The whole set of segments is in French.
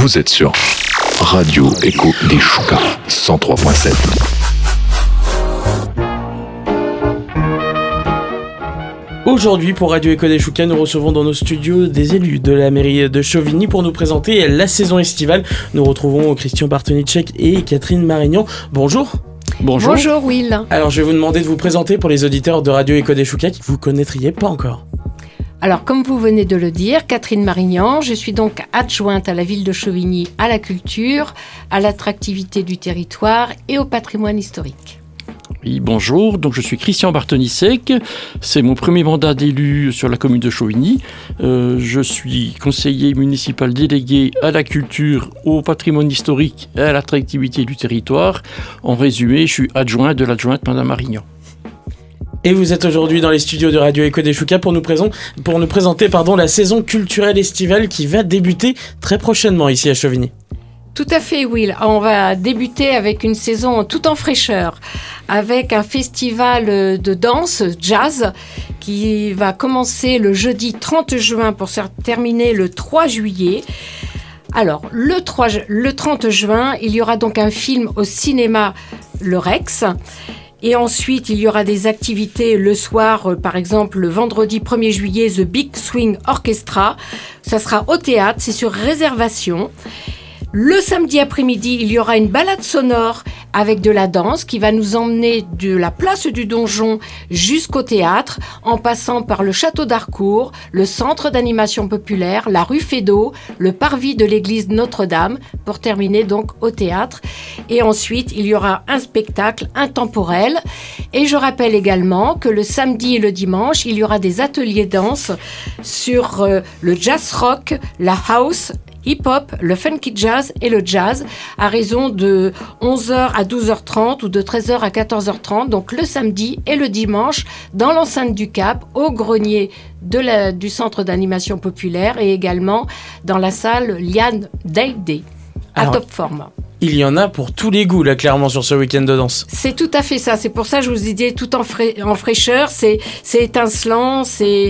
Vous êtes sur Radio Écho des Choucas 103.7. Aujourd'hui, pour Radio Écho des Choucas, nous recevons dans nos studios des élus de la mairie de Chauvigny pour nous présenter la saison estivale. Nous retrouvons Christian Bartonicek et Catherine Marignan. Bonjour. Bonjour Will. Alors je vais vous demander de vous présenter pour les auditeurs de Radio Écho des Choucas qui vous connaîtriez pas encore. Alors comme vous venez de le dire, Catherine Marignan, je suis donc adjointe à la ville de Chauvigny à la culture, à l'attractivité du territoire et au patrimoine historique. Oui, bonjour, donc je suis Christian Bartonicek, c'est mon premier mandat d'élu sur la commune de Chauvigny. Je suis conseiller municipal délégué à la culture, au patrimoine historique et à l'attractivité du territoire. En résumé, je suis adjoint de l'adjointe Madame Marignan. Et vous êtes aujourd'hui dans les studios de Radio Écho des Choucas pour nous présenter la saison culturelle estivale qui va débuter très prochainement ici à Chauvigny. Tout à fait, Will. On va débuter avec une saison tout en fraîcheur, avec un festival de danse, jazz, qui va commencer le jeudi 30 juin pour se terminer le 3 juillet. Alors, le 30 juin, il y aura donc un film au cinéma Le Rex. Et ensuite, il y aura des activités le soir, par exemple, le vendredi 1er juillet, The Big Swing Orchestra. Ça sera au théâtre, c'est sur réservation. Le samedi après-midi, il y aura une balade sonore avec de la danse qui va nous emmener de la place du Donjon jusqu'au théâtre, en passant par le château d'Harcourt, le centre d'animation populaire, la rue Feydeau, le parvis de l'église Notre-Dame, pour terminer donc au théâtre. Et ensuite, il y aura un spectacle intemporel. Et je rappelle également que le samedi et le dimanche, il y aura des ateliers danse sur le jazz rock, la house, hip-hop, le funky jazz et le jazz à raison de 11h à 12h30 ou de 13h à 14h30, donc le samedi et le dimanche dans l'enceinte du Cap, au grenier du centre d'animation populaire et également dans la salle Liane Day à top forme. Il y en a pour tous les goûts, là, clairement, sur ce week-end de danse. C'est tout à fait ça. C'est pour ça que je vous ai dit tout en fraîcheur. C'est étincelant,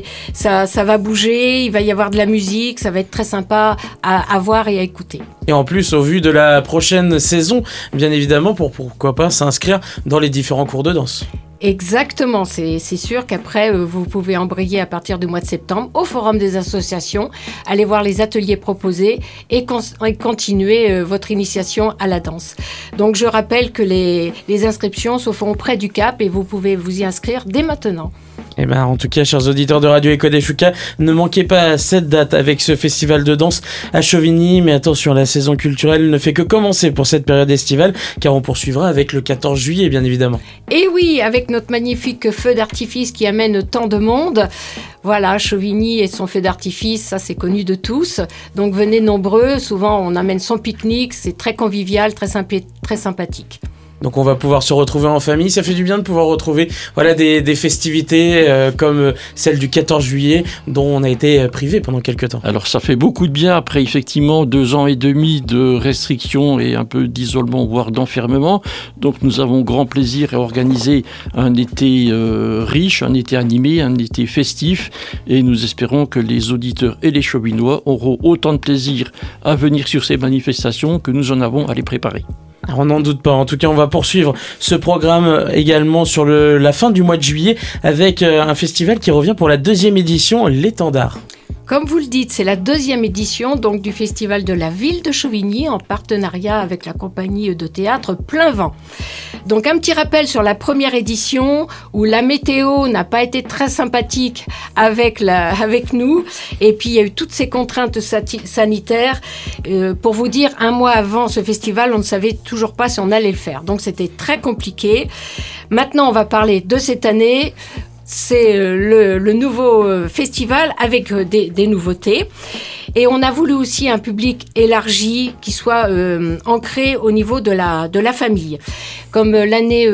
ça va bouger, il va y avoir de la musique, ça va être très sympa à voir et à écouter. Et en plus, au vu de la prochaine saison, bien évidemment, pourquoi pas s'inscrire dans les différents cours de danse. Exactement, c'est sûr qu'après, vous pouvez embrayer à partir du mois de septembre au Forum des associations, aller voir les ateliers proposés et continuer votre initiation à la danse. Donc je rappelle que les inscriptions se font auprès du Cap et vous pouvez vous y inscrire dès maintenant. Et en tout cas, chers auditeurs de Radio Écho des Choucas, ne manquez pas cette date avec ce festival de danse à Chauvigny. Mais attention, la saison culturelle ne fait que commencer pour cette période estivale, car on poursuivra avec le 14 juillet, bien évidemment. Et oui, avec notre magnifique feu d'artifice qui amène tant de monde. Voilà, Chauvigny et son feu d'artifice, ça c'est connu de tous. Donc venez nombreux, souvent on amène son pique-nique, c'est très convivial, très sympathique. Donc on va pouvoir se retrouver en famille. Ça fait du bien de pouvoir retrouver des festivités comme celle du 14 juillet dont on a été privé pendant quelques temps. Alors ça fait beaucoup de bien après effectivement 2 ans et demi de restrictions et un peu d'isolement, voire d'enfermement. Donc nous avons grand plaisir à organiser un été riche, un été animé, un été festif. Et nous espérons que les auditeurs et les Chauvinois auront autant de plaisir à venir sur ces manifestations que nous en avons à les préparer. Alors on n'en doute pas. En tout cas, on va poursuivre ce programme également sur la fin du mois de juillet avec un festival qui revient pour la 2e édition, l'Étendard. Comme vous le dites, c'est la 2e édition donc, du festival de la ville de Chauvigny en partenariat avec la compagnie de théâtre Plein Vent. Donc un petit rappel sur la première édition où la météo n'a pas été très sympathique avec nous et puis il y a eu toutes ces contraintes sanitaires. Pour vous dire, un mois avant ce festival, on ne savait toujours pas si on allait le faire. Donc c'était très compliqué. Maintenant, on va parler de cette année. C'est le nouveau festival avec des nouveautés. Et on a voulu aussi un public élargi qui soit ancré au niveau de la famille. Comme l'année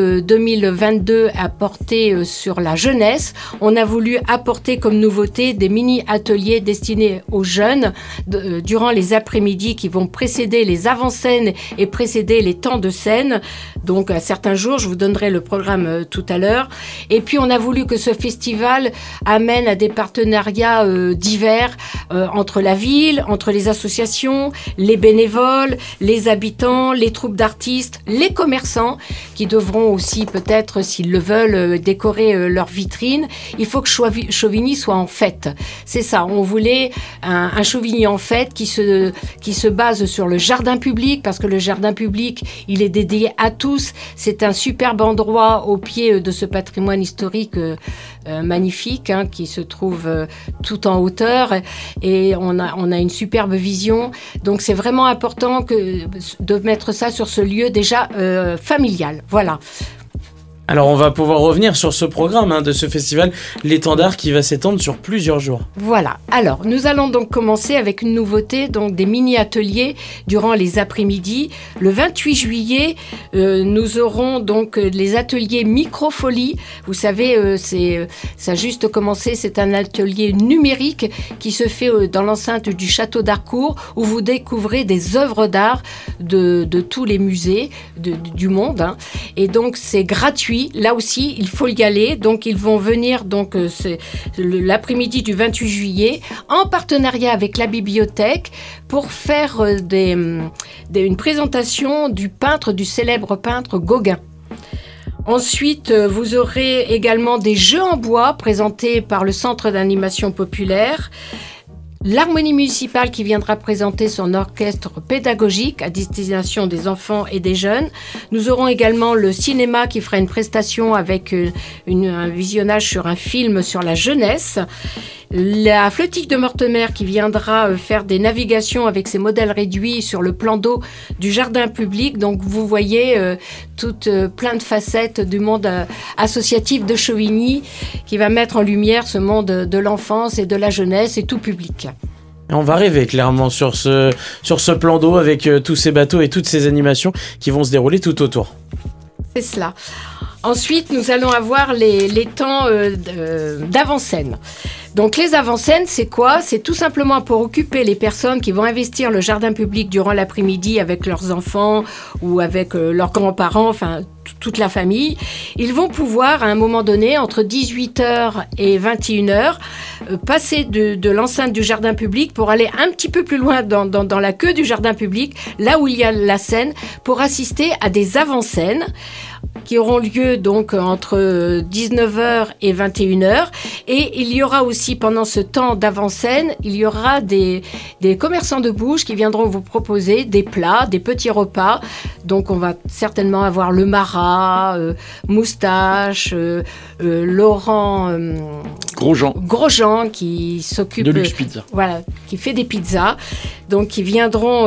2022 a porté sur la jeunesse, on a voulu apporter comme nouveauté des mini-ateliers destinés aux jeunes durant les après-midi qui vont précéder les avant-scènes et précéder les temps de scène. Donc à certains jours, je vous donnerai le programme tout à l'heure. Et puis on a voulu que ce festival amène à des partenariats divers entre la ville ville, entre les associations, les bénévoles, les habitants, les troupes d'artistes, les commerçants qui devront aussi peut-être, s'ils le veulent, décorer leurs vitrines. Il faut que Chauvigny soit en fête. C'est ça, on voulait un Chauvigny en fête qui se base sur le jardin public, parce que le jardin public, il est dédié à tous. C'est un superbe endroit au pied de ce patrimoine historique magnifique, qui se trouve tout en hauteur, et on a une superbe vision. Donc c'est vraiment important de mettre ça sur ce lieu déjà familial. Voilà. Alors on va pouvoir revenir sur ce programme de ce festival L'Étendard qui va s'étendre sur plusieurs jours. Voilà. Alors nous allons donc commencer avec une nouveauté, donc des mini-ateliers durant les après-midi. Le 28 juillet, nous aurons donc les ateliers Microfolie. Vous savez, ça a juste commencé, c'est un atelier numérique qui se fait dans l'enceinte du château d'Harcourt, où vous découvrez des œuvres d'art de tous les musées du monde. Et donc c'est gratuit. Là aussi, il faut y aller. Donc, ils vont venir c'est l'après-midi du 28 juillet en partenariat avec la bibliothèque pour faire une présentation du célèbre peintre Gauguin. Ensuite, vous aurez également des jeux en bois présentés par le Centre d'animation populaire. L'Harmonie municipale qui viendra présenter son orchestre pédagogique à destination des enfants et des jeunes. Nous aurons également le cinéma qui fera une prestation avec un visionnage sur un film sur la jeunesse. La flotille de Mortemer qui viendra faire des navigations avec ses modèles réduits sur le plan d'eau du jardin public. Donc vous voyez plein de facettes du monde associatif de Chauvigny qui va mettre en lumière ce monde de l'enfance et de la jeunesse et tout public. Et on va rêver clairement sur ce plan d'eau avec tous ces bateaux et toutes ces animations qui vont se dérouler tout autour. C'est cela. Ensuite, nous allons avoir les temps d'avant-scène. Donc les avant-scènes, c'est quoi ? C'est tout simplement pour occuper les personnes qui vont investir le jardin public durant l'après-midi avec leurs enfants ou avec leurs grands-parents, enfin toute la famille. Ils vont pouvoir, à un moment donné, entre 18h et 21h, passer de l'enceinte du jardin public pour aller un petit peu plus loin dans la queue du jardin public, là où il y a la scène, pour assister à des avant-scènes qui auront lieu donc entre 19h et 21h. Et il y aura aussi, pendant ce temps d'avant-scène, il y aura des commerçants de bouche qui viendront vous proposer des plats, des petits repas. Donc on va certainement avoir le Marat, Moustache, Laurent Grosjean qui s'occupe de Luxe Pizza. Voilà, qui fait des pizzas. Donc qui viendront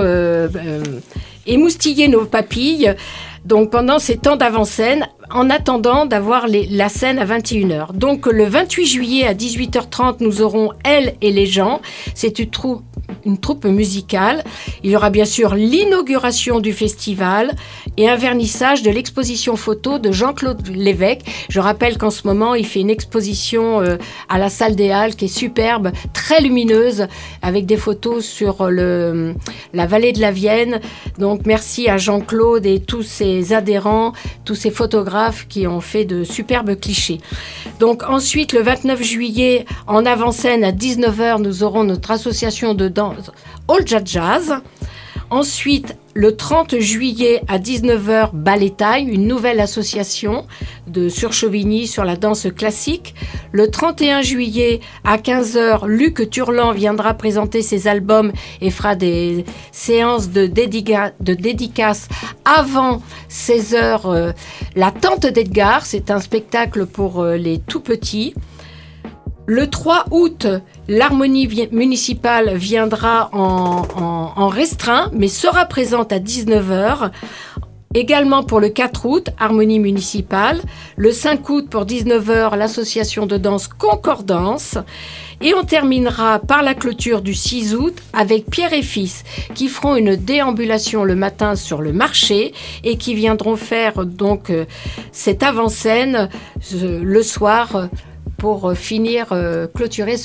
émoustiller nos papilles. Donc pendant ces temps d'avant-scène, en attendant d'avoir la scène à 21h. Donc le 28 juillet à 18h30, nous aurons Elle et les gens. C'est une troupe musicale. Il y aura bien sûr l'inauguration du festival et un vernissage de l'exposition photo de Jean-Claude Lévesque. Je rappelle qu'en ce moment, il fait une exposition à la salle des Halles qui est superbe, très lumineuse, avec des photos sur la vallée de la Vienne. Donc merci à Jean-Claude et tous ses adhérents, tous ces photographes qui ont fait de superbes clichés. Donc ensuite, le 29 juillet, en avant-scène à 19h, nous aurons notre association de danse All Jazz. Ensuite, le 30 juillet à 19h, Ballet Time, une nouvelle association sur Chauvigny sur la danse classique. Le 31 juillet à 15h, Luc Turlan viendra présenter ses albums et fera des séances de dédicaces avant 16h. La Tante d'Edgar, c'est un spectacle pour les tout petits. Le 3 août, l'Harmonie municipale viendra en restreint, mais sera présente à 19h. Également pour le 4 août, Harmonie municipale. Le 5 août, pour 19h, l'association de danse Concordance. Et on terminera par la clôture du 6 août avec Pierre et Fils, qui feront une déambulation le matin sur le marché et qui viendront faire donc cette avant-scène le soir pour clôturer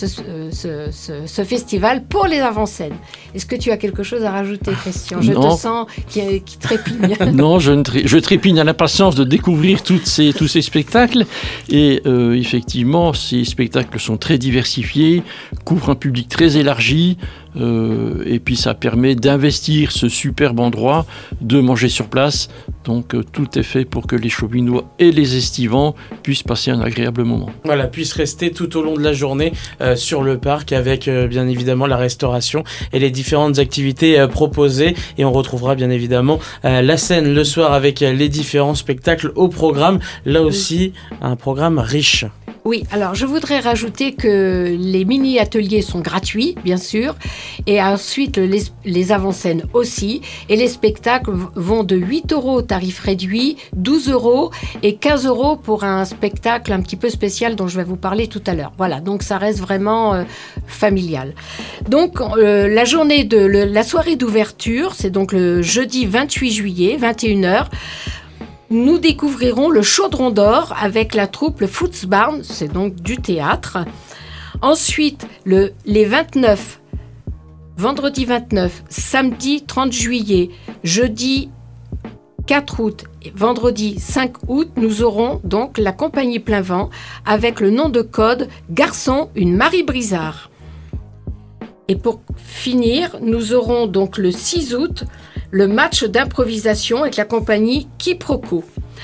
ce festival pour les avant-scènes. Est-ce que tu as quelque chose à rajouter, Christian ? Je te sens qui trépigne. Non, je trépigne à l'impatience de découvrir tous ces spectacles. Et effectivement, ces spectacles sont très diversifiés, couvrent un public très élargi, et puis ça permet d'investir ce superbe endroit, de manger sur place. Donc tout est fait pour que les Chauvinois et les Estivants puissent passer un agréable moment. Voilà, puissent rester tout au long de la journée sur le parc avec bien évidemment la restauration et les différentes activités proposées. Et on retrouvera bien évidemment la scène le soir avec les différents spectacles au programme. Là aussi, un programme riche. Oui, alors je voudrais rajouter que les mini-ateliers sont gratuits, bien sûr, et ensuite les avant-scènes aussi. Et les spectacles vont de 8 € au tarif réduit, 12 € et 15 € pour un spectacle un petit peu spécial dont je vais vous parler tout à l'heure. Voilà, donc ça reste vraiment familial. Donc la soirée d'ouverture, c'est donc le jeudi 28 juillet, 21h. Nous découvrirons le Chaudron d'Or avec la troupe le Footsbarn, c'est donc du théâtre. Ensuite, les 29, vendredi 29, samedi 30 juillet, jeudi 4 août et vendredi 5 août, nous aurons donc la compagnie Plein Vent avec le nom de code Garçon, une Marie Brizard. Et pour finir, nous aurons donc le 6 août le match d'improvisation avec la compagnie Quiproquo.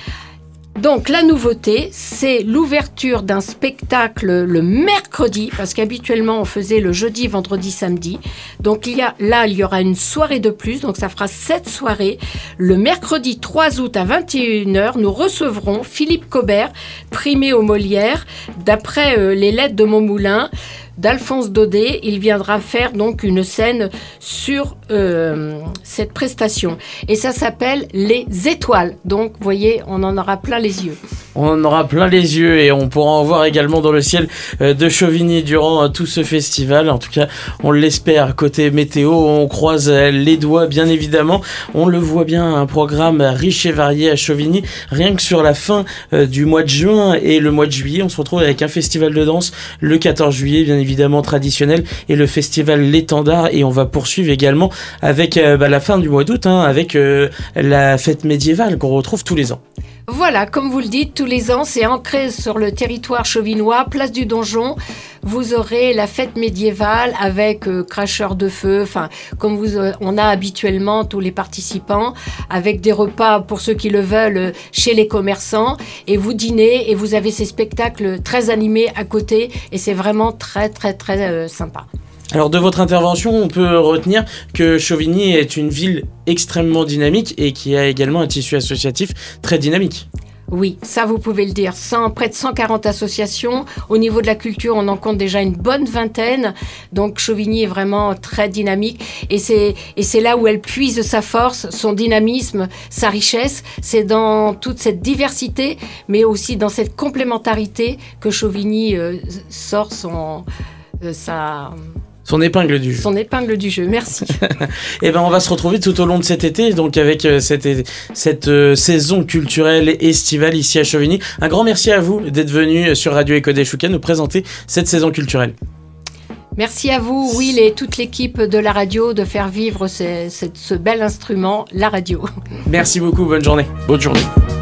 Donc la nouveauté, c'est l'ouverture d'un spectacle le mercredi, parce qu'habituellement on faisait le jeudi, vendredi, samedi. Donc il y aura une soirée de plus, donc ça fera 7 soirées. Le mercredi 3 août à 21h, nous recevrons Philippe Cobert, primé au Molière, d'après les lettres de Montmoulin, d'Alphonse Daudet. Il viendra faire donc une scène sur cette prestation. Et ça s'appelle Les Étoiles. Donc, vous voyez, on en aura plein les yeux. On en aura plein les yeux et on pourra en voir également dans le ciel de Chauvigny durant tout ce festival. En tout cas, on l'espère. Côté météo, on croise les doigts, bien évidemment. On le voit bien, un programme riche et varié à Chauvigny. Rien que sur la fin du mois de juin et le mois de juillet, on se retrouve avec un festival de danse le 14 juillet, bien évidemment traditionnel, et le festival L'Étendard. Et on va poursuivre également avec la fin du mois d'août, avec la fête médiévale qu'on retrouve tous les ans. Voilà, comme vous le dites, tous les ans, c'est ancré sur le territoire chauvinois, place du Donjon. Vous aurez la fête médiévale avec cracheurs de feu, comme on a habituellement tous les participants, avec des repas pour ceux qui le veulent chez les commerçants. Et vous dînez et vous avez ces spectacles très animés à côté. Et c'est vraiment très, très, très sympa. Alors de votre intervention, on peut retenir que Chauvigny est une ville extrêmement dynamique et qui a également un tissu associatif très dynamique. Oui, ça vous pouvez le dire. Près de 140 associations. Au niveau de la culture, on en compte déjà une bonne vingtaine. Donc Chauvigny est vraiment très dynamique. Et c'est là où elle puise sa force, son dynamisme, sa richesse. C'est dans toute cette diversité, mais aussi dans cette complémentarité que Chauvigny sort son épingle du jeu. Son épingle du jeu, merci. Et on va se retrouver tout au long de cet été, donc avec cette saison culturelle estivale ici à Chauvigny. Un grand merci à vous d'être venu sur Radio Éco des Choucas nous présenter cette saison culturelle. Merci à vous, Will, et toute l'équipe de la radio de faire vivre ce bel instrument, la radio. Merci beaucoup, bonne journée. Bonne journée.